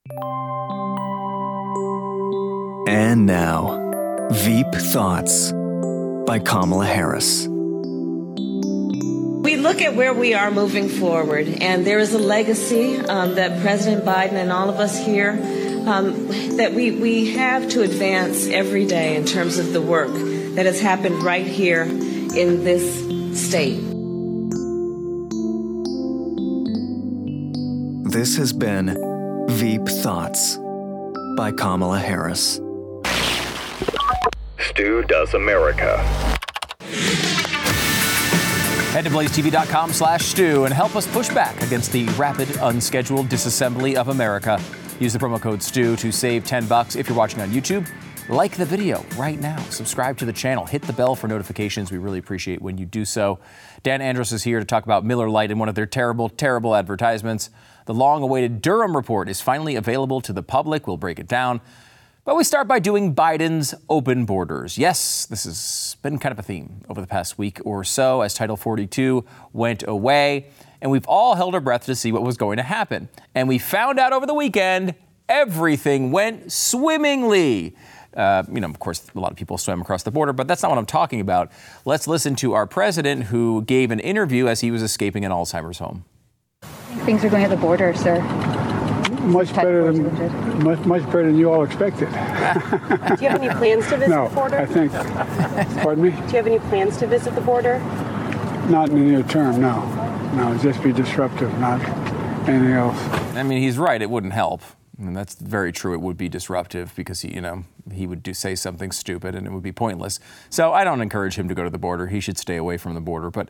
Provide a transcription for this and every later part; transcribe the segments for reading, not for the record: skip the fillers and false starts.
And now, Veep Thoughts by Kamala Harris. We look at where we are moving forward, and there is a legacy that President Biden and all of us here that we have to advance every day in terms of the work that has happened right here in this state. This has been Veep Thoughts by Kamala Harris. Stu Does America. Head to blazetv.com/Stu and help us push back against the rapid, unscheduled disassembly of America. Use the promo code STU to save $10 if you're watching on YouTube. Like the video right now. Subscribe to the channel. Hit the bell for notifications. We really appreciate when you do so. Dan Andros is here to talk about Miller Lite and one of their terrible, terrible advertisements. The long-awaited Durham report is finally available to the public. We'll break it down. But we start by doing Biden's open borders. Yes, this has been kind of a theme over the past week or so as Title 42 went away. And we've all held our breath to see what was going to happen. And we found out over the weekend, everything went swimmingly. Of course, a lot of people swam across the border, but that's not what I'm talking about. Let's listen to our president who gave an interview as he was escaping an Alzheimer's home. Things are going at the border, sir. Much better than you all expected. Do you have any plans to visit No, the border? I think. Pardon me? Do you have any plans to visit the border? Not in the near term, no. No, just be disruptive, not anything else. I mean, he's right. It wouldn't help. I mean, that's very true. It would be disruptive because he would say something stupid and it would be pointless. So I don't encourage him to go to the border. He should stay away from the border. But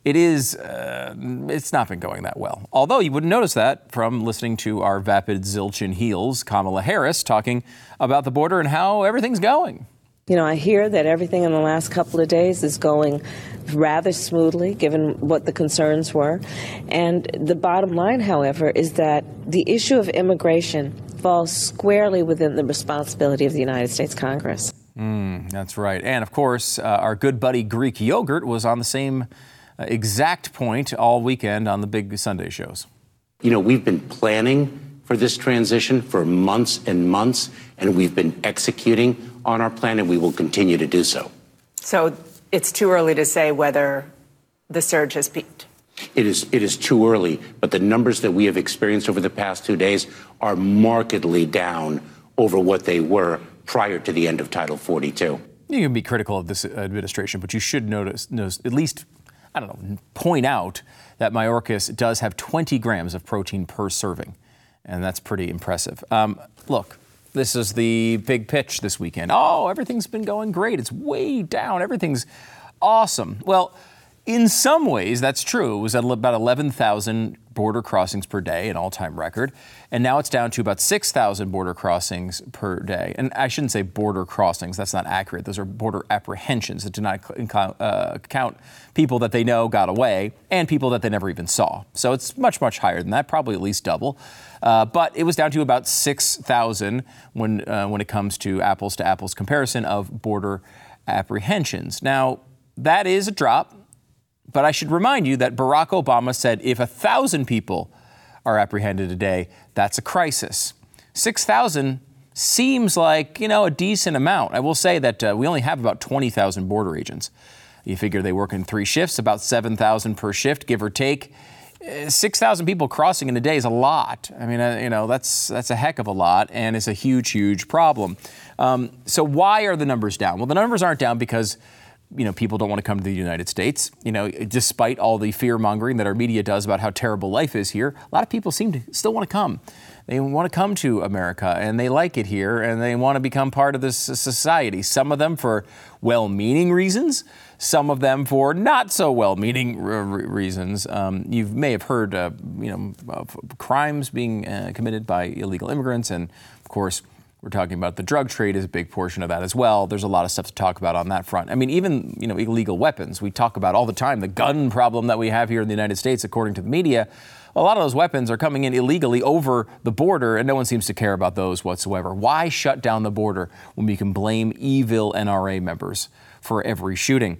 it's not been going that well. Although you wouldn't notice that from listening to our vapid zilchin heels, Kamala Harris, talking about the border and how everything's going. I hear that everything in the last couple of days is going rather smoothly, given what the concerns were. And the bottom line, however, is that the issue of immigration falls squarely within the responsibility of the United States Congress. That's right. And, of course, our good buddy Greek yogurt was on the same exact point all weekend on the big Sunday shows. We've been planning for this transition for months and months, and we've been executing on our plan, and we will continue to do so. So it's too early to say whether the surge has peaked. It is too early, but the numbers that we have experienced over the past 2 days are markedly down over what they were prior to the end of Title 42. You can be critical of this administration, but you should notice at least, point out that Mayorkas does have 20 grams of protein per serving, and that's pretty impressive. Look, this is the big pitch this weekend. Oh, everything's been going great. It's way down. Everything's awesome. Well, in some ways, that's true. It was at about 11,000 border crossings per day, an all-time record. And now it's down to about 6,000 border crossings per day. And I shouldn't say border crossings. That's not accurate. Those are border apprehensions that do not count people that they know got away and people that they never even saw. So it's much, much higher than that, probably at least double. But it was down to about 6,000 when it comes to apples comparison of border apprehensions. Now, that is a drop. But I should remind you that Barack Obama said if 1,000 people are apprehended a day, that's a crisis. 6,000 seems like, a decent amount. I will say that we only have about 20,000 border agents. You figure they work in 3 shifts, about 7,000 per shift, give or take. 6,000 people crossing in a day is a lot. I mean, that's a heck of a lot, and it's a huge, huge problem. So why are the numbers down? Well, the numbers aren't down because people don't want to come to the United States. Despite all the fear-mongering that our media does about how terrible life is here, a lot of people seem to still want to come. They want to come to America, and they like it here, and they want to become part of this society. Some of them for well-meaning reasons, some of them for not so well-meaning reasons. You may have heard, of crimes being committed by illegal immigrants, and of course, we're talking about the drug trade is a big portion of that as well. There's a lot of stuff to talk about on that front. I mean, even, illegal weapons. We talk about all the time the gun problem that we have here in the United States, according to the media. A lot of those weapons are coming in illegally over the border, and no one seems to care about those whatsoever. Why shut down the border when we can blame evil NRA members for every shooting?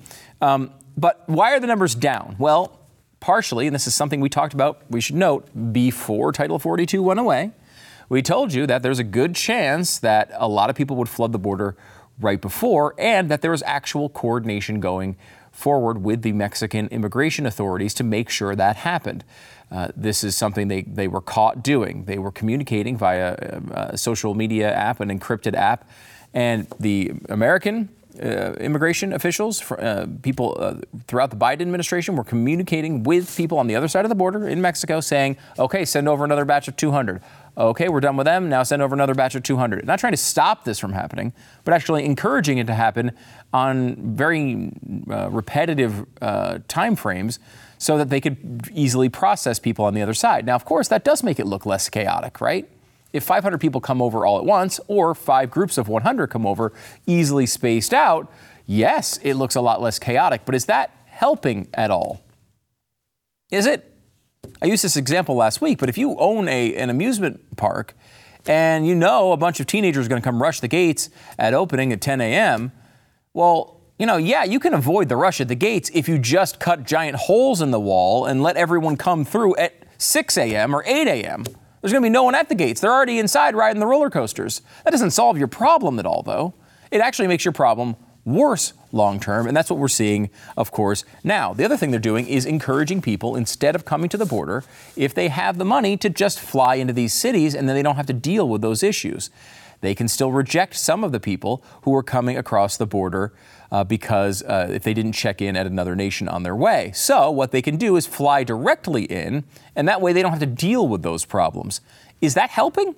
But why are the numbers down? Well, partially, and this is something we talked about, we should note, before Title 42 went away, we told you that there's a good chance that a lot of people would flood the border right before, and that there was actual coordination going forward with the Mexican immigration authorities to make sure that happened. This is something they were caught doing. They were communicating via a social media app, an encrypted app, and the American immigration officials, people throughout the Biden administration were communicating with people on the other side of the border in Mexico saying, okay, send over another batch of 200. Okay, we're done with them. Now send over another batch of 200. Not trying to stop this from happening, but actually encouraging it to happen on very repetitive time frames so that they could easily process people on the other side. Now, of course, that does make it look less chaotic, right? If 500 people come over all at once, or 5 groups of 100 come over easily spaced out, yes, it looks a lot less chaotic. But is that helping at all? Is it? I used this example last week, but if you own an amusement park and you know a bunch of teenagers are going to come rush the gates at opening at 10 a.m., well, you can avoid the rush at the gates if you just cut giant holes in the wall and let everyone come through at 6 a.m. or 8 a.m. There's going to be no one at the gates. They're already inside riding the roller coasters. That doesn't solve your problem at all, though. It actually makes your problem worse long term, and that's what we're seeing, of course, now. The other thing they're doing is encouraging people, instead of coming to the border, if they have the money, to just fly into these cities, and then they don't have to deal with those issues. They can still reject some of the people who are coming across the border because if they didn't check in at another nation on their way. So what they can do is fly directly in, and that way they don't have to deal with those problems. Is that helping?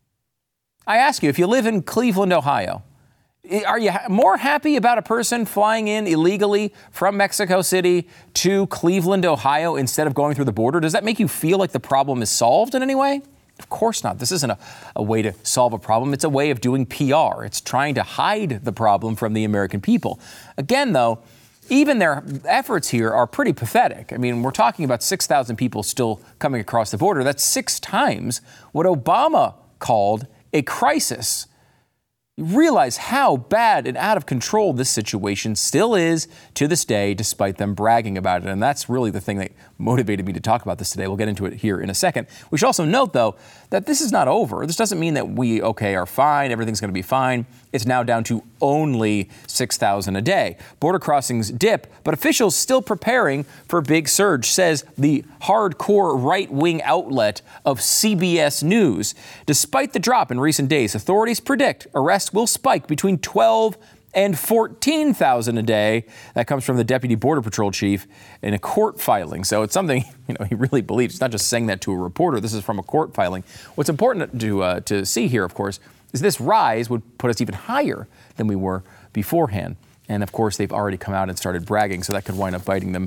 I ask you, if you live in Cleveland, Ohio, are you more happy about a person flying in illegally from Mexico City to Cleveland, Ohio, instead of going through the border? Does that make you feel like the problem is solved in any way? Of course not. This isn't a way to solve a problem. It's a way of doing PR. It's trying to hide the problem from the American people. Again, though, even their efforts here are pretty pathetic. I mean, we're talking about 6,000 people still coming across the border. That's 6 times what Obama called a crisis. You realize how bad and out of control this situation still is to this day, despite them bragging about it. And that's really the thing that motivated me to talk about this today. We'll get into it here in a second. We should also note, though, that this is not over. This doesn't mean that we, are fine, everything's going to be fine. It's now down to only 6,000 a day. Border crossings dip, but officials still preparing for a big surge, says the hardcore right-wing outlet of CBS News. Despite the drop in recent days, authorities predict arrests will spike between 12 and 14,000 a day. That comes from the Deputy Border Patrol Chief in a court filing. So it's something he really believes. He's not just saying that to a reporter. This is from a court filing. What's important to see here, of course, is this rise would put us even higher than we were beforehand. And of course, they've already come out and started bragging, so that could wind up biting them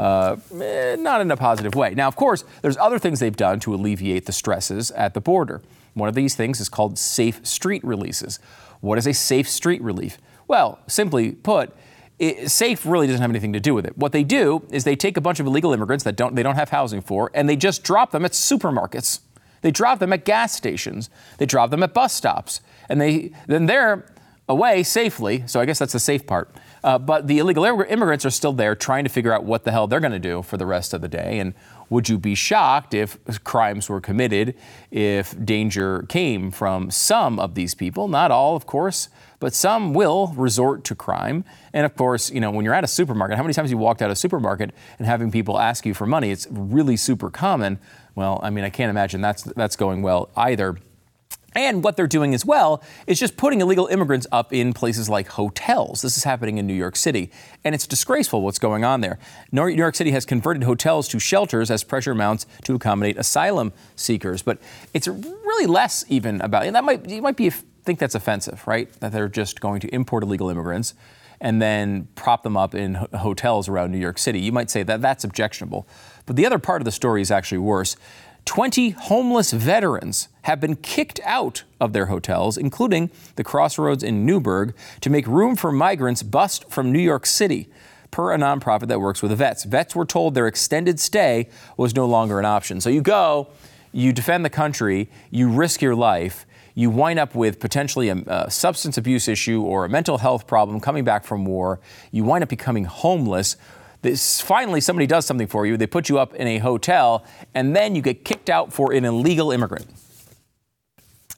not in a positive way. Now, of course, there's other things they've done to alleviate the stresses at the border. One of these things is called safe street releases. What is a safe street relief? Well, simply put, safe really doesn't have anything to do with it. What they do is they take a bunch of illegal immigrants that they don't have housing for, and they just drop them at supermarkets. They drop them at gas stations. They drop them at bus stops. And then they're away safely. So I guess that's the safe part. But the illegal immigrants are still there trying to figure out what the hell they're going to do for the rest of the day. And would you be shocked if crimes were committed, if danger came from some of these people? Not all, of course, but some will resort to crime. And of course, when you're at a supermarket, how many times you walked out of a supermarket and having people ask you for money? It's really super common. Well, I mean, I can't imagine that's going well either. And what they're doing as well is just putting illegal immigrants up in places like hotels. This is happening in New York City, and it's disgraceful what's going on there. New York City has converted hotels to shelters as pressure mounts to accommodate asylum seekers. But it's really less even about it. You might think that's offensive, right? That they're just going to import illegal immigrants and then prop them up in hotels around New York City. You might say that that's objectionable. But the other part of the story is actually worse. 20 homeless veterans have been kicked out of their hotels, including the Crossroads in Newburgh, to make room for migrants bussed from New York City, per a nonprofit that works with the vets. Vets were told their extended stay was no longer an option. So you go, you defend the country, you risk your life, you wind up with potentially a substance abuse issue or a mental health problem coming back from war. You wind up becoming homeless. Finally, somebody does something for you. They put you up in a hotel, and then you get kicked out for an illegal immigrant.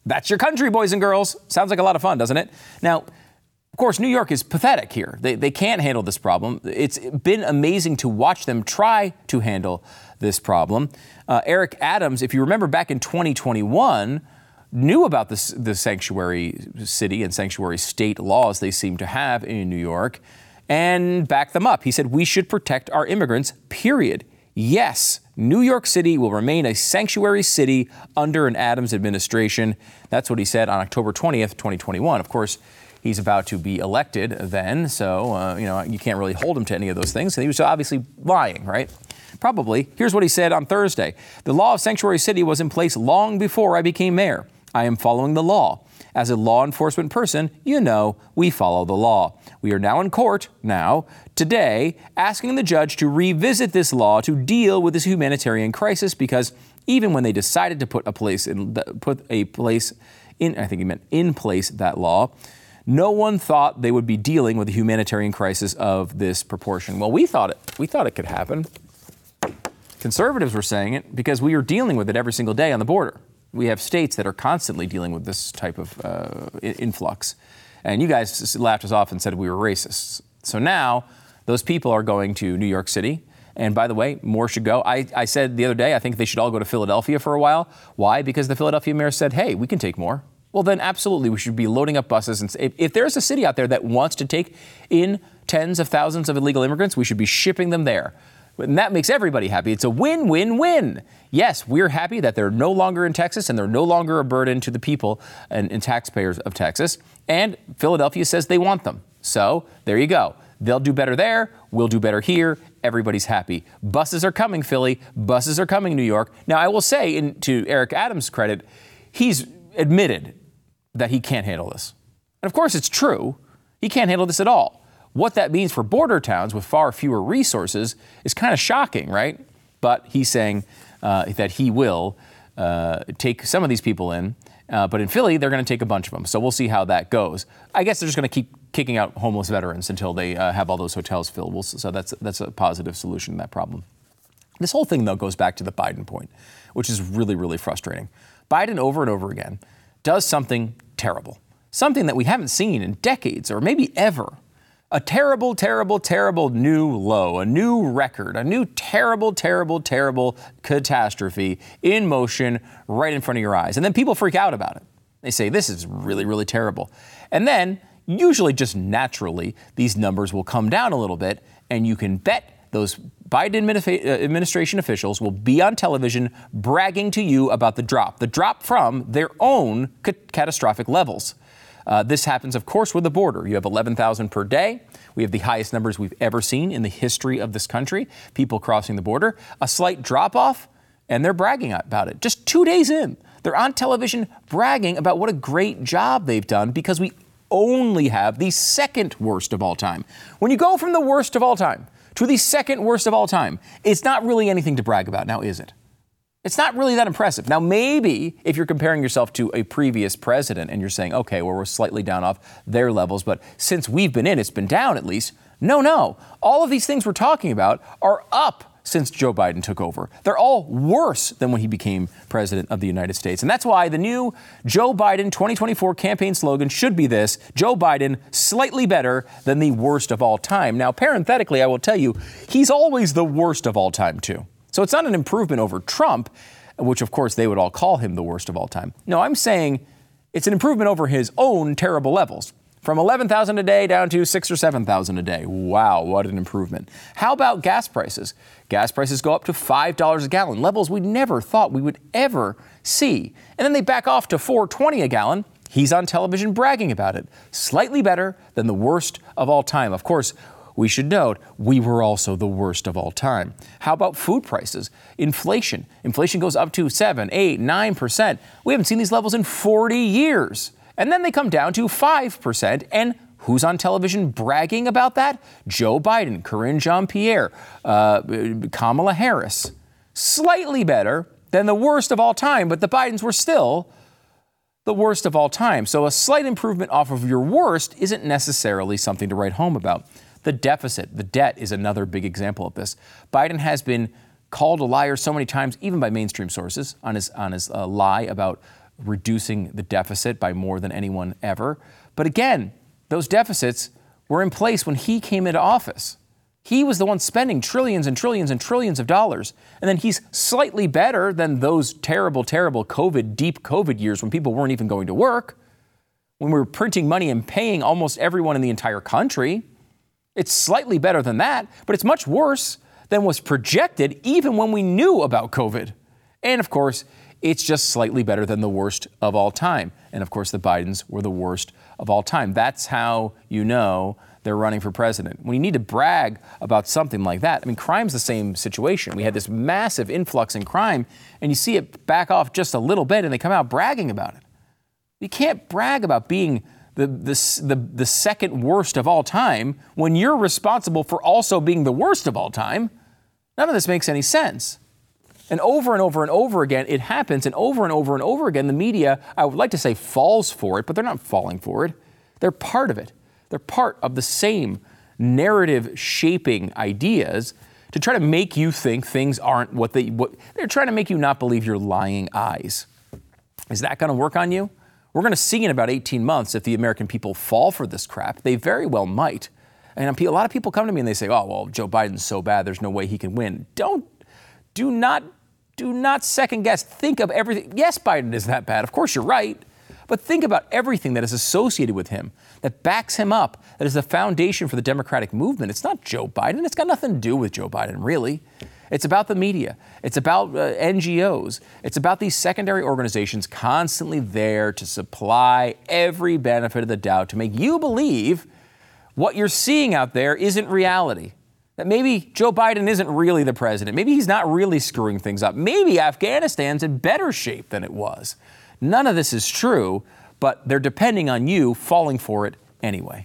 That's your country, boys and girls. Sounds like a lot of fun, doesn't it? Now, of course, New York is pathetic here. They can't handle this problem. It's been amazing to watch them try to handle this problem. Eric Adams, if you remember back in 2021, knew about the sanctuary city and sanctuary state laws they seem to have in New York and backed them up. He said, we should protect our immigrants, period. Yes, New York City will remain a sanctuary city under an Adams administration. That's what he said on October 20th, 2021. Of course, he's about to be elected then, so, you can't really hold him to any of those things. And he was obviously lying, right? Probably. Here's what he said on Thursday. The law of sanctuary city was in place long before I became mayor. I am following the law. As a law enforcement person, we follow the law. We are now in court today, asking the judge to revisit this law to deal with this humanitarian crisis, because even when they decided to put in place that law, no one thought they would be dealing with a humanitarian crisis of this proportion. Well, we thought it could happen. Conservatives were saying it because we are dealing with it every single day on the border. We have states that are constantly dealing with this type of influx. And you guys laughed us off and said we were racists. So now those people are going to New York City. And by the way, more should go. I said the other day, I think they should all go to Philadelphia for a while. Why? Because the Philadelphia mayor said, hey, we can take more. Well, then absolutely, we should be loading up buses. And if there's a city out there that wants to take in tens of thousands of illegal immigrants, we should be shipping them there. And that makes everybody happy. It's a win-win-win. Yes, we're happy that they're no longer in Texas and they're no longer a burden to the people and taxpayers of Texas. And Philadelphia says they want them. So there you go. They'll do better there. We'll do better here. Everybody's happy. Buses are coming, Philly. Buses are coming, New York. Now, I will say, to Eric Adams' credit, he's admitted that he can't handle this. And of course, it's true. He can't handle this at all. What that means for border towns with far fewer resources is kind of shocking, right? But he's saying that he will take some of these people in. But in Philly, they're going to take a bunch of them. So we'll see how that goes. I guess they're just going to keep kicking out homeless veterans until they have all those hotels filled. So that's a positive solution to that problem. This whole thing, though, goes back to the Biden point, which is really, really frustrating. Biden, over and over again, does something terrible, something that we haven't seen in decades or maybe ever. A terrible, terrible, terrible new low, a new record, a new terrible, terrible, terrible catastrophe in motion right in front of your eyes. And then people freak out about it. They say, this is really, really terrible. And then, usually just naturally, these numbers will come down a little bit, and you can bet those Biden administration officials will be on television bragging to you about the drop from their own catastrophic levels. This happens, of course, with the border. You have 11,000 per day. We have the highest numbers we've ever seen in the history of this country. People crossing the border. A slight drop off, and they're bragging about it. Just 2 days in, they're on television bragging about what a great job they've done because we only have the second worst of all time. When you go from the worst of all time to the second worst of all time, it's not really anything to brag about now, is it? It's not really that impressive. Now, maybe if you're comparing yourself to a previous president and you're saying, okay, well, we're slightly down off their levels, but since we've been in, it's been down at least. No. All of these things we're talking about are up since Joe Biden took over. They're all worse than when he became president of the United States. And that's why the new Joe Biden 2024 campaign slogan should be this: Joe Biden, slightly better than the worst of all time. Now, parenthetically, I will tell you, he's always the worst of all time, too. So it's not an improvement over Trump, which, of course, they would all call him the worst of all time. No, I'm saying it's an improvement over his own terrible levels. From 11,000 a day down to 6,000 or 7,000 a day. Wow, what an improvement. How about gas prices? Gas prices go up to $5 a gallon, levels we never thought we would ever see. And then they back off to $4.20 a gallon. He's on television bragging about it. Slightly better than the worst of all time. Of course, we should note, we were also the worst of all time. How about food prices? Inflation. Inflation goes up to 7, 8, 9%. We haven't seen these levels in 40 years. And then they come down to 5%. And who's on television bragging about that? Joe Biden, Karine Jean-Pierre, Kamala Harris. Slightly better than the worst of all time, but the Bidens were still the worst of all time. So a slight improvement off of your worst isn't necessarily something to write home about. The deficit, the debt, is another big example of this. Biden has been called a liar so many times, even by mainstream sources, on his lie about reducing the deficit by more than anyone ever. But again, those deficits were in place when he came into office. He was the one spending trillions and trillions and trillions of dollars. And then he's slightly better than those terrible, terrible deep COVID years when people weren't even going to work, when we were printing money and paying almost everyone in the entire country. It's slightly better than that, but it's much worse than was projected even when we knew about COVID. And of course, it's just slightly better than the worst of all time. And of course, the Bidens were the worst of all time. That's how you know they're running for president. When you need to brag about something like that, I mean, crime's the same situation. We had this massive influx in crime, and you see it back off just a little bit, and they come out bragging about it. You can't brag about being the second worst of all time when you're responsible for also being the worst of all time. None of this makes any sense. And over and over again, it happens, and over again, the media, I would like to say falls for it, but they're not falling for it. They're part of it. They're part of the same narrative shaping ideas to try to make you think things aren't what they're trying to make you not believe your lying eyes. Is that going to work on you? We're going to see in about 18 months if the American people fall for this crap. They very well might. And a lot of people come to me and they say, oh, well, Joe Biden's so bad, there's no way he can win. Do not second guess. Think of everything. Yes, Biden is that bad. Of course, you're right. But think about everything that is associated with him, that backs him up, that is the foundation for the Democratic movement. It's not Joe Biden. It's got nothing to do with Joe Biden, really. It's about the media. It's about NGOs. It's about these secondary organizations constantly there to supply every benefit of the doubt to make you believe what you're seeing out there isn't reality. That maybe Joe Biden isn't really the president. Maybe he's not really screwing things up. Maybe Afghanistan's in better shape than it was. None of this is true, but they're depending on you falling for it anyway.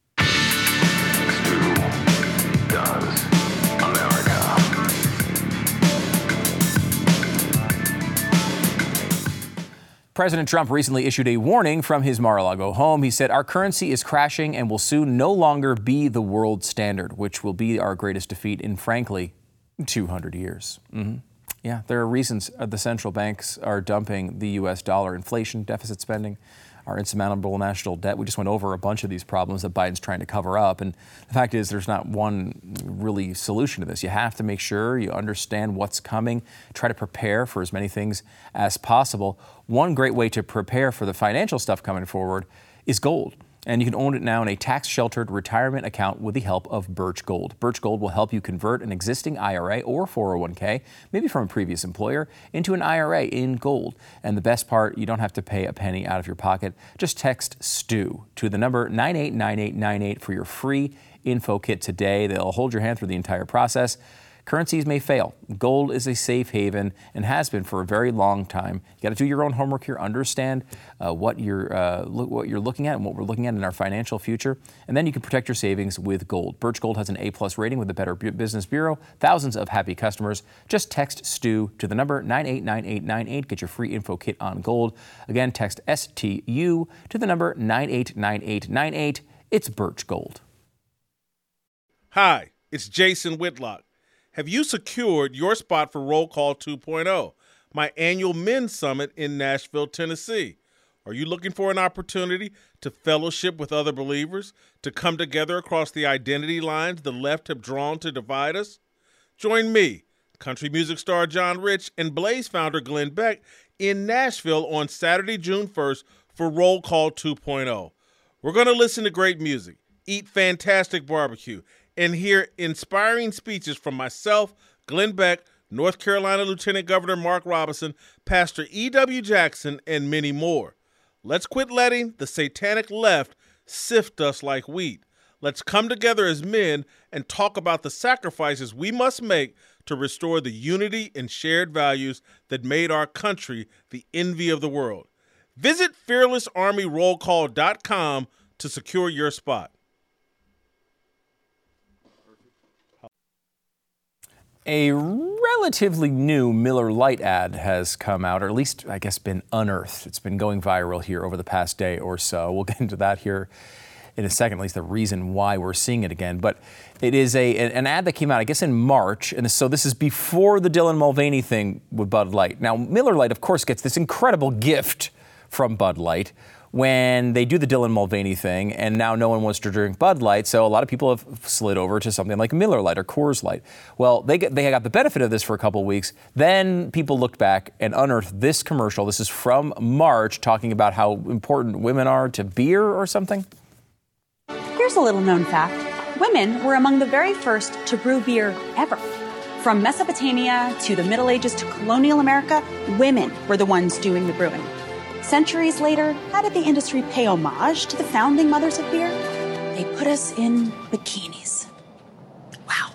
President Trump recently issued a warning from his Mar-a-Lago home. He said, our currency is crashing and will soon no longer be the world standard, which will be our greatest defeat in, frankly, 200 years. Mm-hmm. Yeah, there are reasons the central banks are dumping the U.S. dollar. Inflation, deficit spending, our insurmountable national debt. We just went over a bunch of these problems that Biden's trying to cover up. And the fact is there's not one really solution to this. You have to make sure you understand what's coming, try to prepare for as many things as possible. One great way to prepare for the financial stuff coming forward is gold. And you can own it now in a tax-sheltered retirement account with the help of Birch Gold. Birch Gold will help you convert an existing IRA or 401k, maybe from a previous employer, into an IRA in gold. And the best part, you don't have to pay a penny out of your pocket. Just text STU to the number 989898 for your free info kit today. They'll hold your hand through the entire process. Currencies may fail. Gold is a safe haven and has been for a very long time. You got to do your own homework here, understand what you're looking at and what we're looking at in our financial future, and then you can protect your savings with gold. Birch Gold has an A+ rating with the Better Business Bureau. Thousands of happy customers. Just text STU to the number 989898. Get your free info kit on gold. Again, text STU to the number 989898. It's Birch Gold. Hi, it's Jason Whitlock. Have you secured your spot for Roll Call 2.0, my annual men's summit in Nashville, Tennessee? Are you looking for an opportunity to fellowship with other believers, to come together across the identity lines the left have drawn to divide us? Join me, country music star John Rich, and Blaze founder Glenn Beck in Nashville on Saturday, June 1st for Roll Call 2.0. We're going to listen to great music, eat fantastic barbecue, and hear inspiring speeches from myself, Glenn Beck, North Carolina Lieutenant Governor Mark Robinson, Pastor E.W. Jackson, and many more. Let's quit letting the satanic left sift us like wheat. Let's come together as men and talk about the sacrifices we must make to restore the unity and shared values that made our country the envy of the world. Visit fearlessarmyrollcall.com to secure your spot. A relatively new Miller Lite ad has come out, or at least, I guess, been unearthed. It's been going viral here over the past day or so. We'll get into that here in a second, at least the reason why we're seeing it again. But it is an ad that came out, I guess, in March. And so this is before the Dylan Mulvaney thing with Bud Light. Now, Miller Lite, of course, gets this incredible gift from Bud Light when they do the Dylan Mulvaney thing, and now no one wants to drink Bud Light, so a lot of people have slid over to something like Miller Lite or Coors Light. Well, they got the benefit of this for a couple of weeks. Then people looked back and unearthed this commercial. This is from March, talking about how important women are to beer or something. Here's a little known fact. Women were among the very first to brew beer ever. From Mesopotamia to the Middle Ages to colonial America, women were the ones doing the brewing. Centuries later, how did the industry pay homage to the founding mothers of beer? They put us in bikinis. Wow.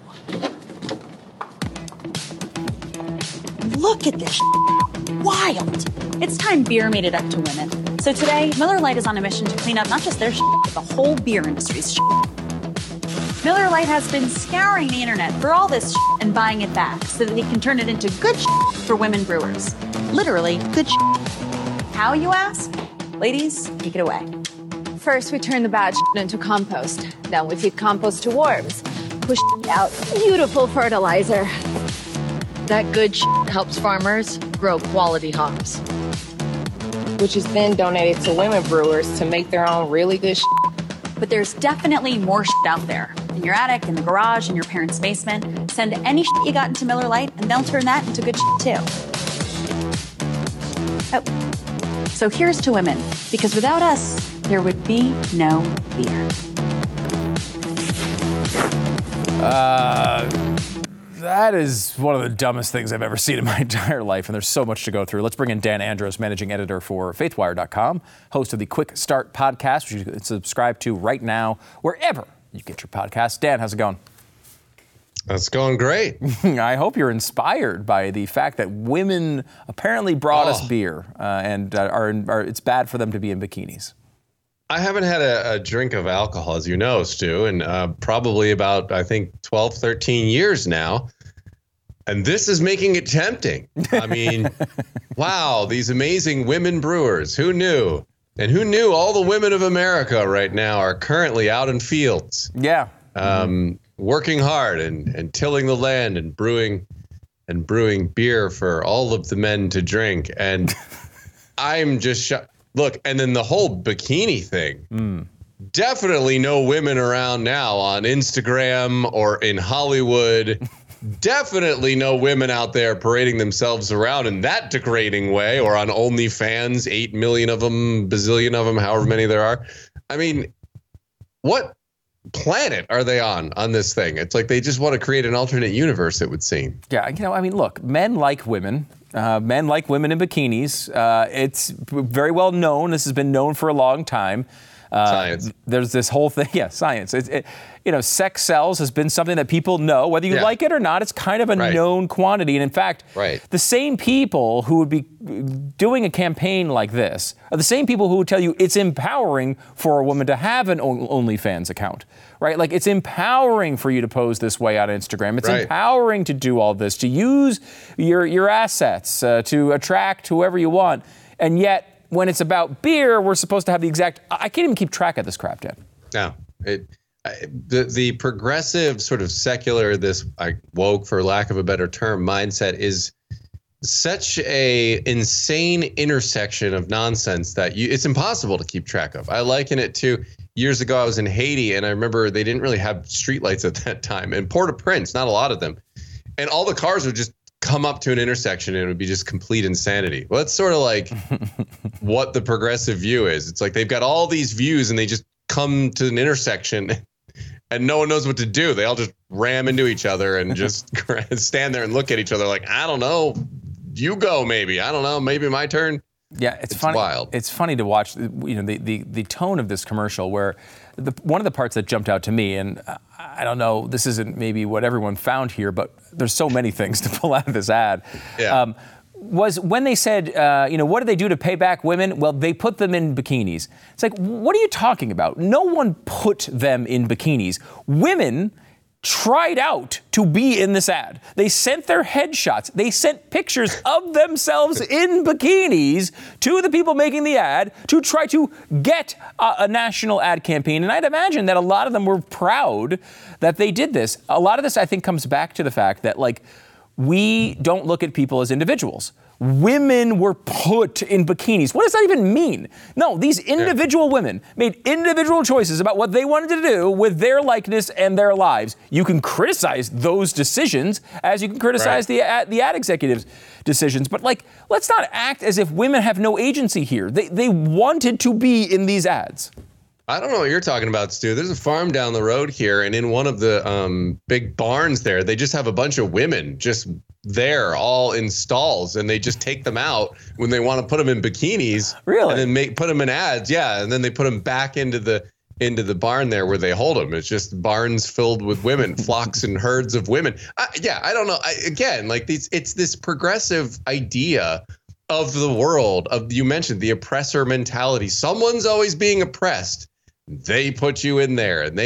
Look at this wild. It's time beer made it up to women. So today, Miller Lite is on a mission to clean up not just their but the whole beer industry's Miller Lite has been scouring the internet for all this and buying it back so that they can turn it into good for women brewers. Literally, good How, you ask? Ladies, take it away. First, we turn the bad into compost. Then we feed compost to worms. Push out beautiful fertilizer. That good helps farmers grow quality hops, which is then donated to women brewers to make their own really good But there's definitely more out there. In your attic, in the garage, in your parents' basement. Send any you got into Miller Lite, and they'll turn that into good too. Oh. So here's to women, because without us, there would be no beer. That is one of the dumbest things I've ever seen in my entire life, and there's so much to go through. Let's bring in Dan Andros, managing editor for FaithWire.com, host of the Quick Start podcast, which you can subscribe to right now, wherever you get your podcasts. Dan, how's it going? That's going great. I hope you're inspired by the fact that women apparently brought us beer, and it's bad for them to be in bikinis. I haven't had a drink of alcohol, as you know, Stu, and probably about, I think, 12, 13 years now. And this is making it tempting. I mean, wow, these amazing women brewers. Who knew? And who knew all the women of America right now are currently out in fields. Yeah. Working hard and tilling the land and brewing beer for all of the men to drink. And I'm just shocked. Look, and then the whole bikini thing. Definitely no women around now on Instagram or in Hollywood. Definitely no women out there parading themselves around in that degrading way, or on OnlyFans, 8 million of them, bazillion of them, however many there are. I mean, what planet are they on this thing? It's like they just want to create an alternate universe, it would seem. Yeah, I mean, look, men like women. Men like women in bikinis. It's very well known. This has been known for a long time. Science. There's this whole thing. Yeah, science. Sex sells has been something that people know. Whether you like it or not, it's kind of a known quantity. And in fact, the same people who would be doing a campaign like this are the same people who would tell you it's empowering for a woman to have an OnlyFans account. Right? Like, it's empowering for you to pose this way on Instagram. It's empowering to do all this, to use your assets to attract whoever you want. And yet, when it's about beer, we're supposed to have the exact... I can't even keep track of this crap, Dan. No. The progressive sort of secular, this woke, for lack of a better term, mindset is such a insane intersection of nonsense that it's impossible to keep track of. I liken it to... Years ago, I was in Haiti, and I remember they didn't really have streetlights at that time. In Port-au-Prince, not a lot of them. And all the cars would just come up to an intersection, and it would be just complete insanity. Well, that's sort of like what the progressive view is. It's like they've got all these views, and they just come to an intersection, and no one knows what to do. They all just ram into each other and just stand there and look at each other like, I don't know, you go maybe. I don't know, maybe my turn. Yeah, it's funny. Wild. It's funny to watch, the tone of this commercial, where one of the parts that jumped out to me, and I don't know, this isn't maybe what everyone found here, but there's so many things to pull out of this ad. Yeah. Was when they said, what do they do to pay back women? Well, they put them in bikinis. It's like, what are you talking about? No one put them in bikinis. Women tried out to be in this ad. They sent their headshots. They sent pictures of themselves in bikinis to the people making the ad to try to get a national ad campaign. And I'd imagine that a lot of them were proud that they did this. A lot of this, I think, comes back to the fact that, like, we don't look at people as individuals. Women were put in bikinis. What does that even mean? No, these individual women made individual choices about what they wanted to do with their likeness and their lives. You can criticize those decisions as you can criticize the ad executives' decisions. But let's not act as if women have no agency here. They wanted to be in these ads. I don't know what you're talking about, Stu. There's a farm down the road here, and in one of the big barns there, they just have a bunch of women just there, all in stalls, and they just take them out when they want to put them in bikinis. Really? And then put them in ads, yeah, and then they put them back into the barn there where they hold them. It's just barns filled with women, flocks and herds of women. I don't know. It's this progressive idea of the world you mentioned the oppressor mentality. Someone's always being oppressed. They put you in there, and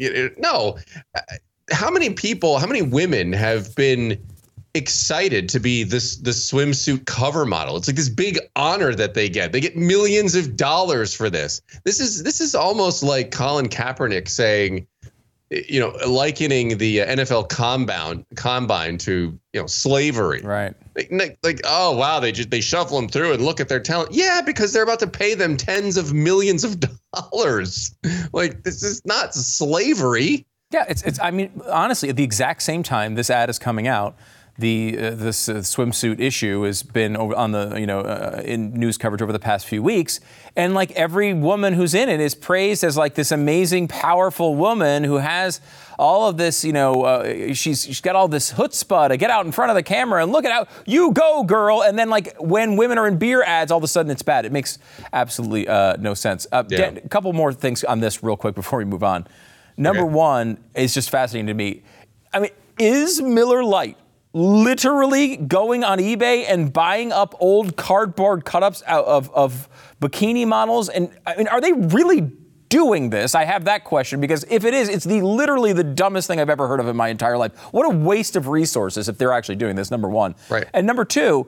how many women have been excited to be the swimsuit cover model? It's like this big honor that they get. They get millions of dollars for this. This is almost like Colin Kaepernick saying, likening the NFL combine to slavery. Right. Like oh wow, they shuffle them through and look at their talent. Yeah, because they're about to pay them tens of millions of dollars. Like, this is not slavery. Yeah, it's. I mean, honestly, at the exact same time this ad is coming out, this swimsuit issue has been on the in news coverage over the past few weeks, and like every woman who's in it is praised as like this amazing, powerful woman who has all of this. She's got all this chutzpah to get out in front of the camera and look at how you go, girl. And then like when women are in beer ads, all of a sudden it's bad. It makes absolutely no sense. Dan, a couple more things on this real quick before we move on. Number one is just fascinating to me. I mean, is Miller Lite literally going on eBay and buying up old cardboard cut-ups out of bikini models? And I mean, are they really doing this? I have that question, because if it is, it's literally the dumbest thing I've ever heard of in my entire life. What a waste of resources if they're actually doing this, number one. Right. And number two,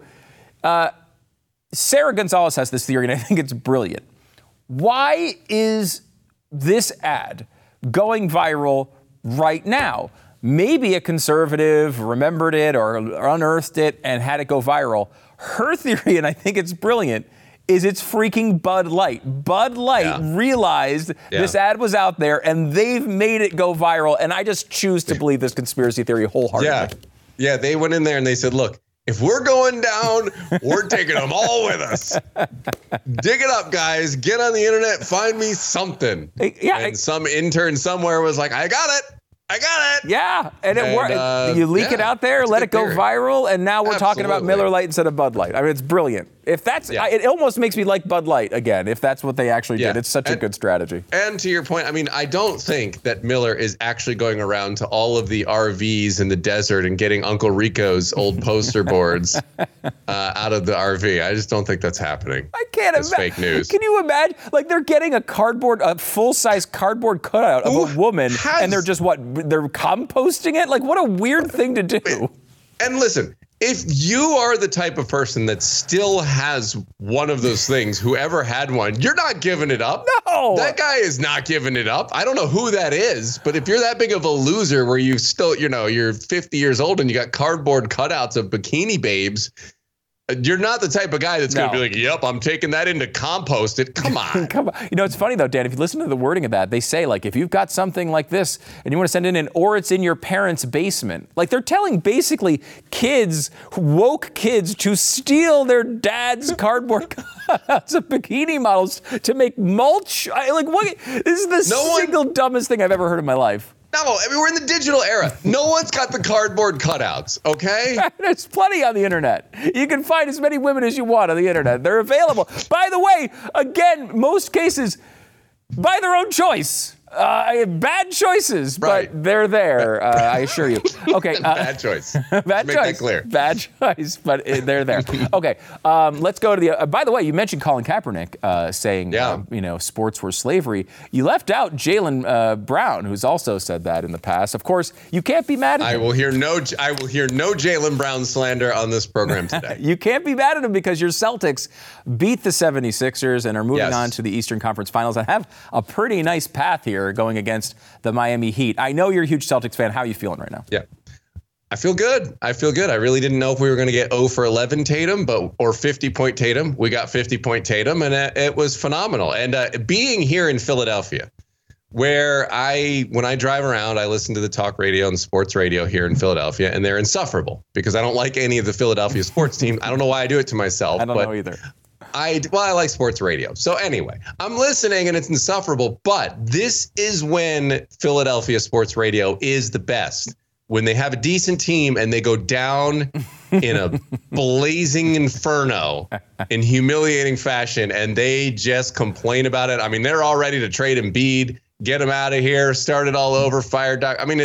Sarah Gonzalez has this theory, and I think it's brilliant. Why is this ad going viral right now? Maybe a conservative remembered it or unearthed it and had it go viral. Her theory, and I think it's brilliant, is it's freaking Bud Light. Bud Light realized this ad was out there, and they've made it go viral. And I just choose to believe this conspiracy theory wholeheartedly. Yeah, they went in there and they said, look, if we're going down, we're taking them all with us. Dig it up, guys. Get on the internet. Find me something. And some intern somewhere was like, I got it. Yeah, and it worked. You leak it out there, let it go viral, and now we're talking about Miller Lite instead of Bud Light. I mean, it's brilliant. If that's, it almost makes me like Bud Light again, if that's what they actually did. It's such a good strategy. And to your point, I mean, I don't think that Miller is actually going around to all of the RVs in the desert and getting Uncle Rico's old poster boards out of the RV. I just don't think that's happening. I can't imagine. Fake news. Can you imagine? Like, they're getting a full-size cardboard cutout of a woman, and they're just they're composting it? Like, what a weird thing to do. And listen, if you are the type of person that still has one of those things, whoever had one, you're not giving it up. No. That guy is not giving it up. I don't know who that is, but if you're that big of a loser where you still, you're 50 years old and you got cardboard cutouts of bikini babes, you're not the type of guy that's going to be like, yep, I'm taking that in to compost it. Come on. Come on. It's funny, though, Dan, if you listen to the wording of that, they say, like, if you've got something like this and you want to send it in, or it's in your parents' basement. Like, they're telling basically woke kids to steal their dad's cardboard cutouts of bikini models to make mulch. What? This is the dumbest thing I've ever heard in my life. No, I mean, we're in the digital era. No one's got the cardboard cutouts, okay? There's plenty on the internet. You can find as many women as you want on the internet. They're available. By the way, again, most cases, by their own choice. Bad choices, but they're there, I assure you. Okay. Bad choice. Bad choice. Make that clear. Bad choice, but they're there. Okay. Let's go to the. By the way, you mentioned Colin Kaepernick saying, sports were slavery. You left out Jaylen Brown, who's also said that in the past. Of course, you can't be mad at him. I will hear no Jaylen Brown slander on this program today. You can't be mad at him because your Celtics beat the 76ers and are moving on to the Eastern Conference Finals and have a pretty nice path here going against the Miami Heat. I know you're a huge Celtics fan. How are you feeling right now? Yeah. I feel good. I really didn't know if we were going to get 0 for 11 Tatum, or 50-point Tatum. We got 50-point Tatum, and it was phenomenal. And being here in Philadelphia, where when I drive around, I listen to the talk radio and sports radio here in Philadelphia, and they're insufferable because I don't like any of the Philadelphia sports team. I don't know why I do it to myself. I don't know either. I like sports radio. So anyway, I'm listening and it's insufferable, but this is when Philadelphia sports radio is the best. When they have a decent team and they go down in a blazing inferno in humiliating fashion and they just complain about it. I mean, they're all ready to trade Embiid, get him out of here, start it all over, fire Doc. I mean,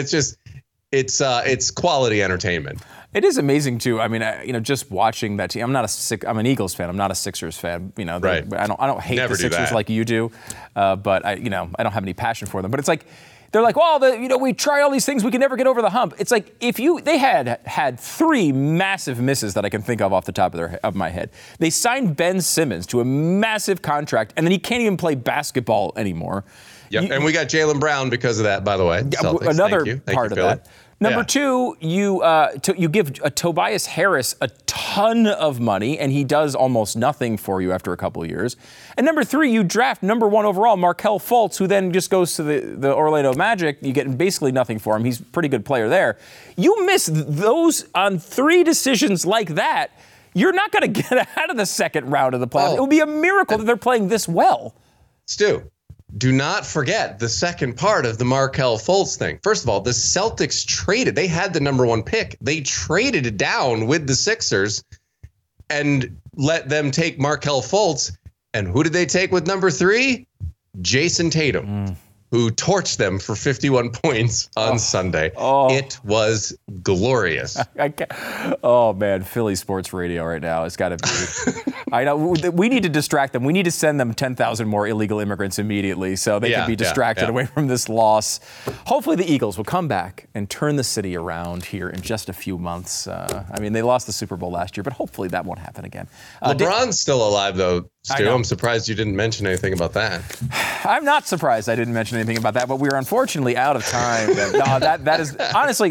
it's quality entertainment. It is amazing too. I mean, just watching that team. I'm an Eagles fan. I'm not a Sixers fan. Right. I don't hate the Sixers like you do, but I don't have any passion for them. But it's like they're like, we try all these things, we can never get over the hump. It's like they had 3 massive misses that I can think of off the top of my head. They signed Ben Simmons to a massive contract, and then he can't even play basketball anymore. Yep, and we got Jaylen Brown because of that, by the way. Celtics. Another Thank part you, of that. Number 2, you give Tobias Harris a ton of money, and he does almost nothing for you after a couple of years. And number 3, you draft number 1 overall Markelle Fultz, who then just goes to the Orlando Magic. You get basically nothing for him. He's a pretty good player there. You miss those on 3 decisions like that, you're not going to get out of the second round of the playoffs. It would be a miracle that they're playing this well. Stu, do not forget the second part of the Markelle Fultz thing. First of all, the Celtics they had the number 1 pick. They traded it down with the Sixers and let them take Markelle Fultz. And who did they take with number 3? Jason Tatum, who torched them for 51 points on Sunday. It was glorious. Oh, man, Philly sports radio right now. It's got to be. I know. We need to distract them. We need to send them 10,000 more illegal immigrants immediately so they can be distracted away from this loss. Hopefully the Eagles will come back and turn the city around here in just a few months. They lost the Super Bowl last year, but hopefully that won't happen again. LeBron's still alive, though, Stu. I'm surprised you didn't mention anything about that. I'm not surprised I didn't mention anything about that, but we're unfortunately out of time. That is honestly,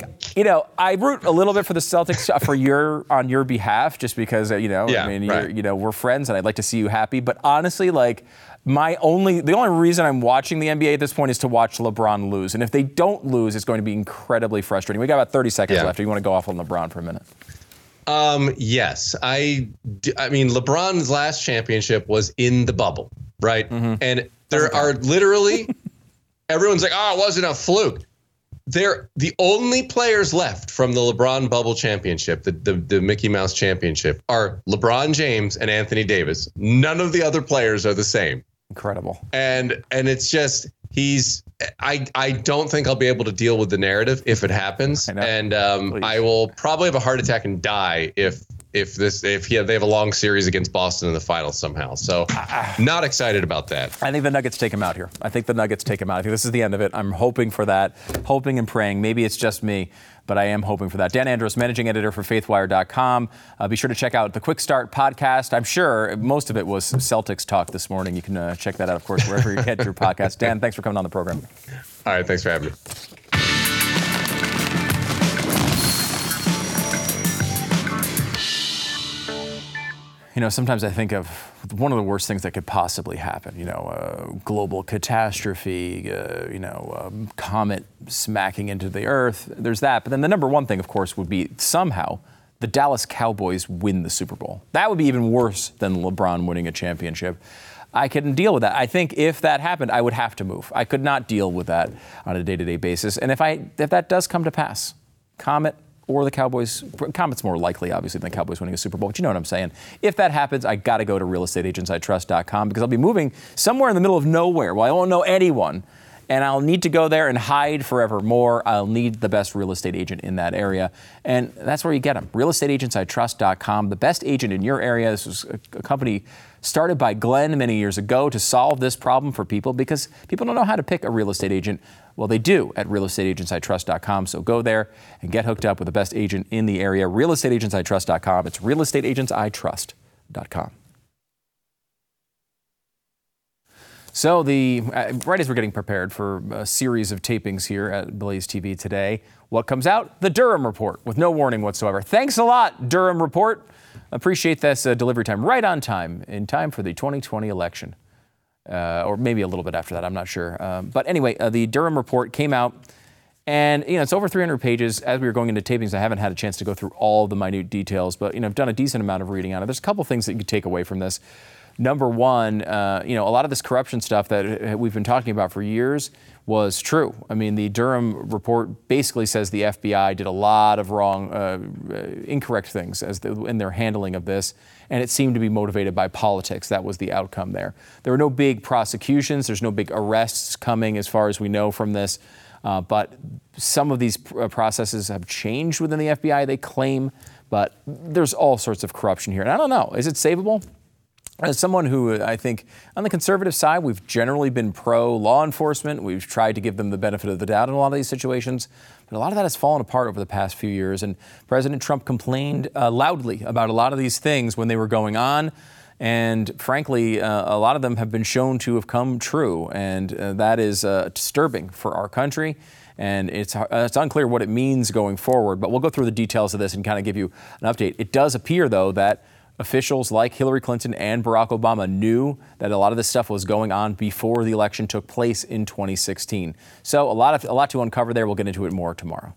I root a little bit for the Celtics on your behalf, just because we're friends and I'd like to see you happy. But honestly, the only reason I'm watching the NBA at this point is to watch LeBron lose. And if they don't lose, it's going to be incredibly frustrating. We got about 30 seconds left. Do you want to go off on LeBron for a minute? Yes. I mean, LeBron's last championship was in the bubble, right? Mm-hmm. And there are literally, everyone's like, it wasn't a fluke. They're the only players left from the LeBron bubble championship, the Mickey Mouse championship, are LeBron James and Anthony Davis. None of the other players are the same. Incredible. And it's just, I don't think I'll be able to deal with the narrative if it happens. And I will probably have a heart attack and die if they have a long series against Boston in the finals somehow. So not excited about that. I think the Nuggets take him out here. I think this is the end of it. I'm hoping for that, hoping and praying. Maybe it's just me, but I am hoping for that. Dan Andros, managing editor for faithwire.com. Be sure to check out the Quick Start podcast. I'm sure most of it was Celtics talk this morning. You can check that out, of course, wherever you get your podcast. Dan, thanks for coming on the program. All right, thanks for having me. Sometimes I think of one of the worst things that could possibly happen, global catastrophe, comet smacking into the earth. There's that. But then the number one thing, of course, would be somehow the Dallas Cowboys win the Super Bowl. That would be even worse than LeBron winning a championship. I couldn't deal with that. I think if that happened, I would have to move. I could not deal with that on a day-to-day basis. And if that does come to pass, comet or the Cowboys, Comet's more likely, obviously, than the Cowboys winning a Super Bowl, but you know what I'm saying. If that happens, I got to go to realestateagentsitrust.com because I'll be moving somewhere in the middle of nowhere. Well, I won't know anyone, and I'll need to go there and hide forevermore. I'll need the best real estate agent in that area, and that's where you get them. realestateagentsitrust.com, the best agent in your area. This was a company started by Glenn many years ago to solve this problem for people because people don't know how to pick a real estate agent. Well, they do at realestateagentsitrust.com. So go there and get hooked up with the best agent in the area. realestateagentsitrust.com. It's realestateagentsitrust.com. So right as we're getting prepared for a series of tapings here at Blaze TV today, what comes out? The Durham Report with no warning whatsoever. Thanks a lot, Durham Report. Appreciate this delivery time, right on time, in time for the 2020 election. Or maybe a little bit after that, I'm not sure. But anyway, the Durham Report came out, and it's over 300 pages. As we were going into tapings, I haven't had a chance to go through all the minute details, but I've done a decent amount of reading on it. There's a couple things that you can take away from this. Number one, a lot of this corruption stuff that we've been talking about for years was true. I mean, the Durham Report basically says the FBI did a lot of wrong, incorrect things in their handling of this, and it seemed to be motivated by politics. That was the outcome there. There were no big prosecutions. There's no big arrests coming, as far as we know from this. But some of these processes have changed within the FBI, they claim. But there's all sorts of corruption here. And I don't know, is it savable? As someone who I think on the conservative side, we've generally been pro-law enforcement. We've tried to give them the benefit of the doubt in a lot of these situations. But a lot of that has fallen apart over the past few years. And President Trump complained loudly about a lot of these things when they were going on. And frankly, a lot of them have been shown to have come true. And that is disturbing for our country. And it's unclear what it means going forward. But we'll go through the details of this and kind of give you an update. It does appear, though, that officials like Hillary Clinton and Barack Obama knew that a lot of this stuff was going on before the election took place in 2016. So a lot to uncover there. We'll get into it more tomorrow.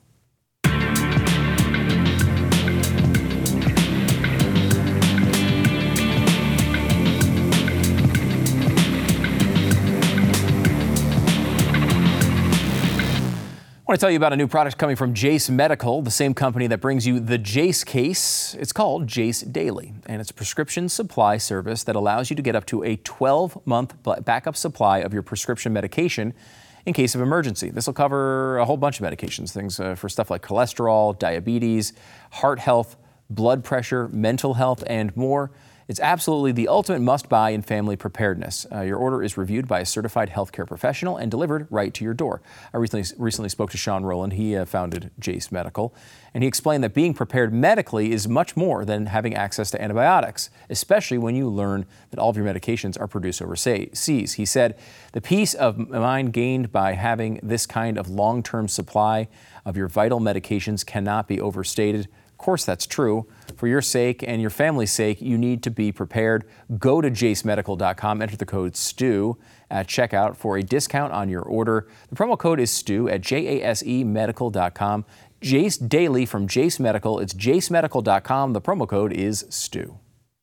I want to tell you about a new product coming from Jase Medical, the same company that brings you the Jase case. It's called Jase Daily, and it's a prescription supply service that allows you to get up to a 12-month backup supply of your prescription medication in case of emergency. This will cover a whole bunch of medications, things for stuff like cholesterol, diabetes, heart health, blood pressure, mental health, and more. It's absolutely the ultimate must-buy in family preparedness. Your order is reviewed by a certified healthcare professional and delivered right to your door. I recently spoke to Sean Rowland. He founded Jase Medical, and he explained that being prepared medically is much more than having access to antibiotics, especially when you learn that all of your medications are produced overseas. He said, the peace of mind gained by having this kind of long-term supply of your vital medications cannot be overstated. Of course, that's true. For your sake and your family's sake, you need to be prepared. Go to jasemedical.com, enter the code STU at checkout for a discount on your order. The promo code is STU at jasemedical.com. Jase Daily from Jase Medical. It's jasemedical.com. The promo code is STU.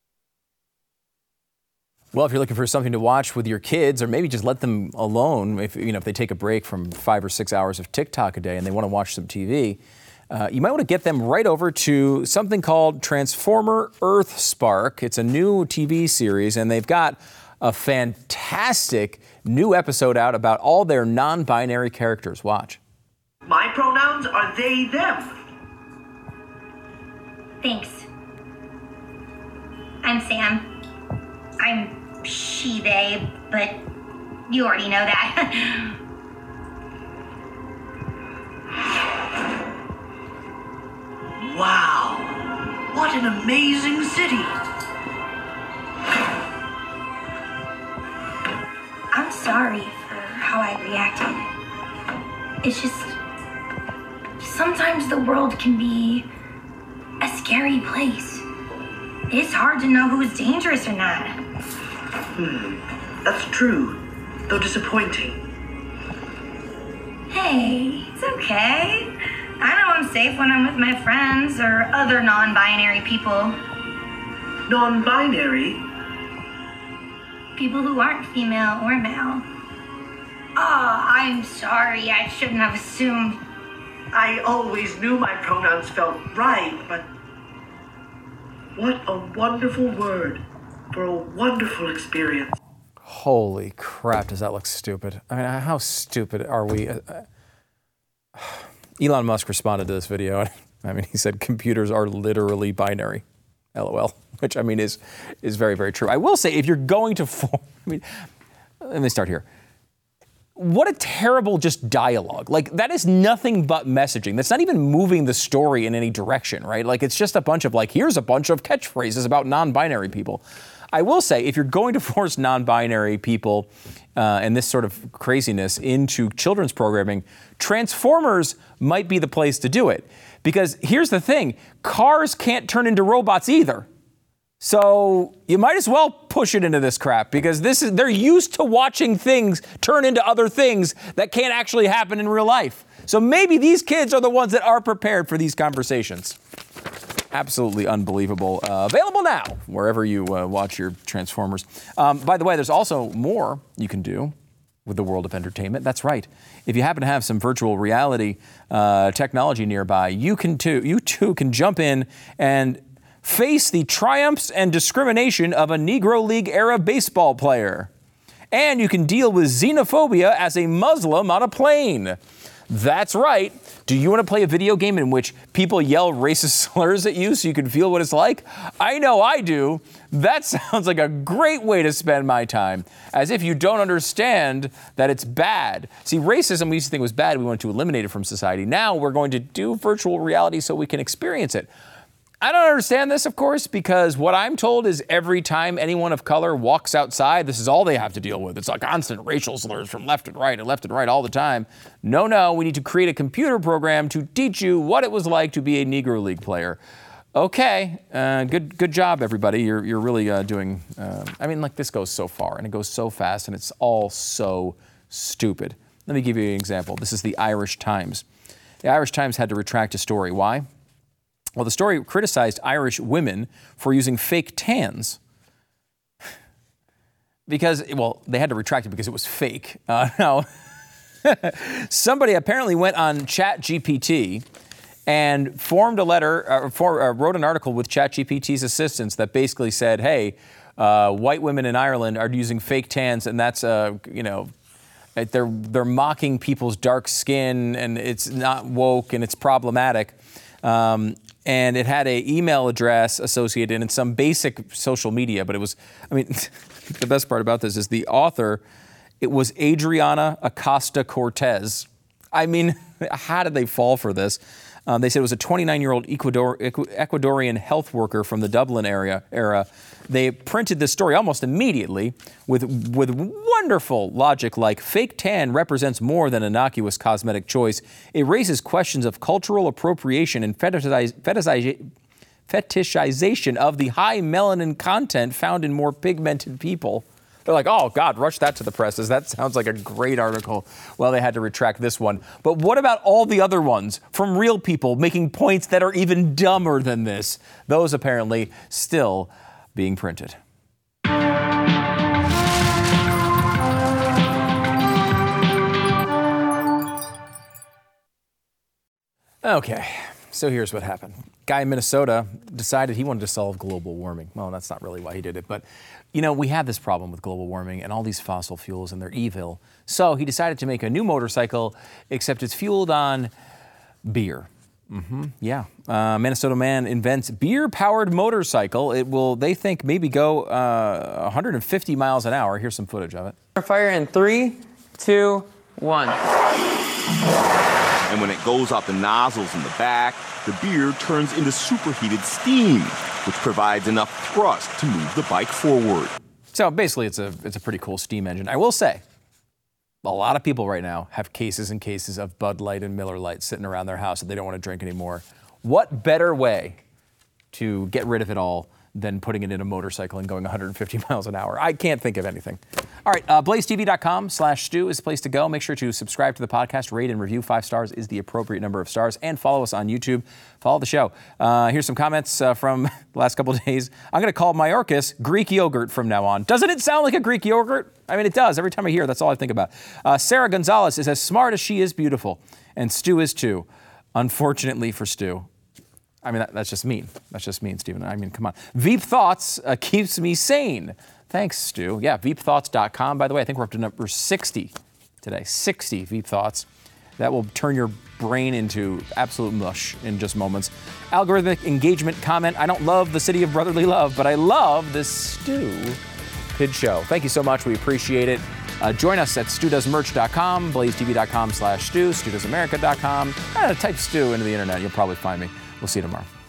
Well, if you're looking for something to watch with your kids, or maybe just let them alone, if they take a break from 5 or 6 hours of TikTok a day and they want to watch some TV, you might want to get them right over to something called Transformer EarthSpark. It's a new TV series, and they've got a fantastic new episode out about all their non-binary characters. Watch. My pronouns are they, them. Thanks. I'm Sam. I'm she, they, but you already know that. Wow, what an amazing city. I'm sorry for how I reacted. It's just, sometimes the world can be a scary place. It's hard to know who's dangerous or not. That's true, though disappointing. Hey, it's okay. I know I'm safe when I'm with my friends or other non-binary people. Non-binary? People who aren't female or male. Oh, I'm sorry. I shouldn't have assumed. I always knew my pronouns felt right, but what a wonderful word for a wonderful experience. Holy crap, does that look stupid? I mean, how stupid are we? Elon Musk responded to this video. I mean, he said computers are literally binary. LOL, which I mean is very, very true. I will say, if you're going to form, let me start here. what a terrible just dialogue. Like, that is nothing but messaging. That's not even moving the story in any direction, right? Like, it's just a bunch of, like, here's a bunch of catchphrases about non-binary people. I will say, if you're going to force non-binary people and this sort of craziness into children's programming, Transformers might be the place to do it. Because here's the thing, cars can't turn into robots either. So you might as well push it into this crap, because they're used to watching things turn into other things that can't actually happen in real life. So maybe these kids are the ones that are prepared for these conversations. Absolutely unbelievable. Available now, wherever you watch your Transformers. By the way, there's also more you can do with the world of entertainment. That's right. If you happen to have some virtual reality technology nearby, you too can jump in and face the triumphs and discrimination of a Negro League-era baseball player. And you can deal with xenophobia as a Muslim on a plane. That's right. Do you want to play a video game in which people yell racist slurs at you so you can feel what it's like? I know I do. That sounds like a great way to spend my time, as if you don't understand that it's bad. See, racism we used to think was bad. We wanted to eliminate it from society. Now we're going to do virtual reality so we can experience it. I don't understand this, of course, because what I'm told is every time anyone of color walks outside, this is all they have to deal with. It's like constant racial slurs from left and right all the time. No, we need to create a computer program to teach you what it was like to be a Negro League player. Okay, good job, everybody. You're really doing, this goes so far and it goes so fast and it's all so stupid. Let me give you an example. This is the Irish Times. The Irish Times had to retract a story. Why? Well, the story criticized Irish women for using fake tans. Because, they had to retract it because it was fake. Somebody apparently went on ChatGPT and formed a letter, wrote an article with ChatGPT's assistance that basically said, hey, white women in Ireland are using fake tans, and that's, they're mocking people's dark skin, and it's not woke, and it's problematic. And it had an email address associated and some basic social media, but it was, the best part about this is the author, it was Adriana Acosta-Cortez. How did they fall for this? They said it was a 29-year-old Ecuadorian health worker from the Dublin era. They printed this story almost immediately with wonderful logic like, fake tan represents more than innocuous cosmetic choice. It raises questions of cultural appropriation and fetishization of the high melanin content found in more pigmented people. They're like, oh, God, rush that to the presses. That sounds like a great article. Well, they had to retract this one. But what about all the other ones from real people making points that are even dumber than this? Those apparently still being printed. Okay, so here's what happened. Guy in Minnesota decided he wanted to solve global warming. Well, that's not really why he did it, but we have this problem with global warming and all these fossil fuels, and they're evil. So he decided to make a new motorcycle, except it's fueled on beer. Minnesota man invents beer-powered motorcycle. It will, they think, maybe go 150 miles an hour. Here's some footage of it. Fire in 3, 2, 1. And when it goes out the nozzles in the back, the beer turns into superheated steam, which provides enough thrust to move the bike forward. So basically, it's a pretty cool steam engine. I will say, a lot of people right now have cases and cases of Bud Light and Miller Lite sitting around their house that they don't want to drink anymore. What better way to get rid of it all than putting it in a motorcycle and going 150 miles an hour? I can't think of anything. All right, blazetv.com/Stu is the place to go. Make sure to subscribe to the podcast, rate and review. 5 stars is the appropriate number of stars. And follow us on YouTube. Follow the show. Here's some comments from the last couple of days. I'm going to call Mayorkas Greek yogurt from now on. Doesn't it sound like a Greek yogurt? It does. Every time I hear it, that's all I think about. Sarah Gonzalez is as smart as she is beautiful. And Stu is too. Unfortunately for Stu. That's just mean. That's just mean, Stephen. Come on. Veep Thoughts keeps me sane. Thanks, Stu. Yeah, veepthoughts.com. By the way, I think we're up to number 60 today. 60 Veep Thoughts. That will turn your brain into absolute mush in just moments. Algorithmic engagement comment. I don't love the city of brotherly love, but I love this stupid show. Thank you so much. We appreciate it. Join us at StuDoesMerch.com, BlazeTV.com/Stu, StuDoesAmerica.com. Type Stu into the internet. You'll probably find me. We'll see you tomorrow.